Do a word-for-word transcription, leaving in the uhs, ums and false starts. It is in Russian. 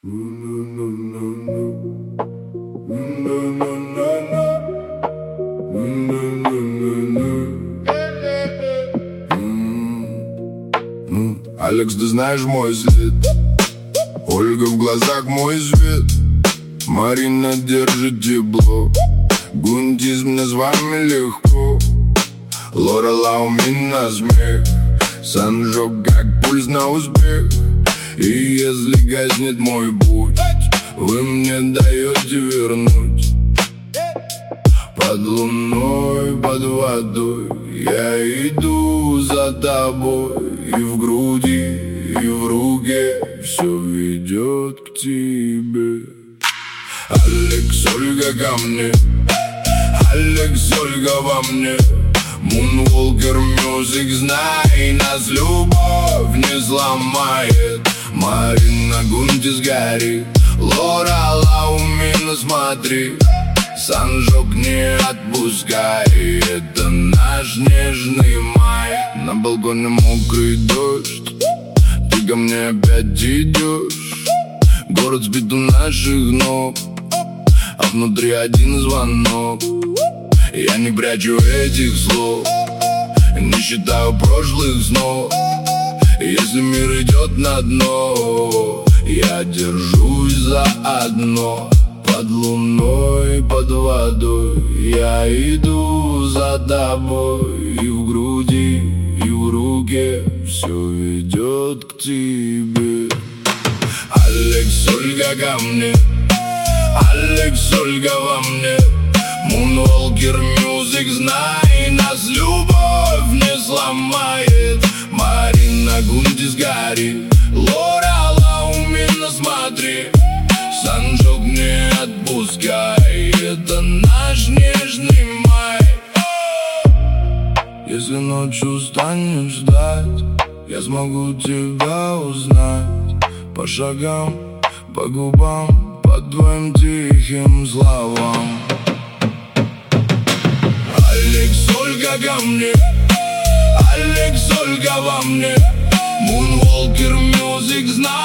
Алекс, ты знаешь мой след, Ольга в глазах мой свет, Марина держит тепло, Гундиз, мне с вами легко, Лорела у меня смех, Санжок как пульс на успех. И если гаснет мой путь, вы мне даете вернуть. Под луной, под водой я иду за тобой, и в груди, и в руке все ведет к тебе. Алекс, Ольга ко мне, Алекс, Ольга во мне. Moonwalker Music, знай, нас любовь не сломает. Марина, Гундиз, горит, Лорела у меня, смотри. Санжок не отпускай, это наш нежный май. На балконе мокрый дождь, ты ко мне опять идешь. Город сбит у наших ног, а внутри один звонок. Я не прячу этих слов, не считаю прошлых снов. Если мир идет на дно, я держусь за одно. Под луной, под водой я иду за тобой, и в груди, и в руке все ведет к тебе. Алекс, Ольга ко мне, Алекс, Ольга во мне. Moonwalker Music, знай, нас любовь не сломает. Марина, Гундиз, горит, Лорела у меня, смотри. Санжок не отпускай, это наш нежный май. Если ночью станешь ждать, я смогу тебя узнать. По шагам, по губам, по твоим тихим словам. Алекс, Ольга ко мне, Алекс, Ольга во мне. Moonwalker Music, знай.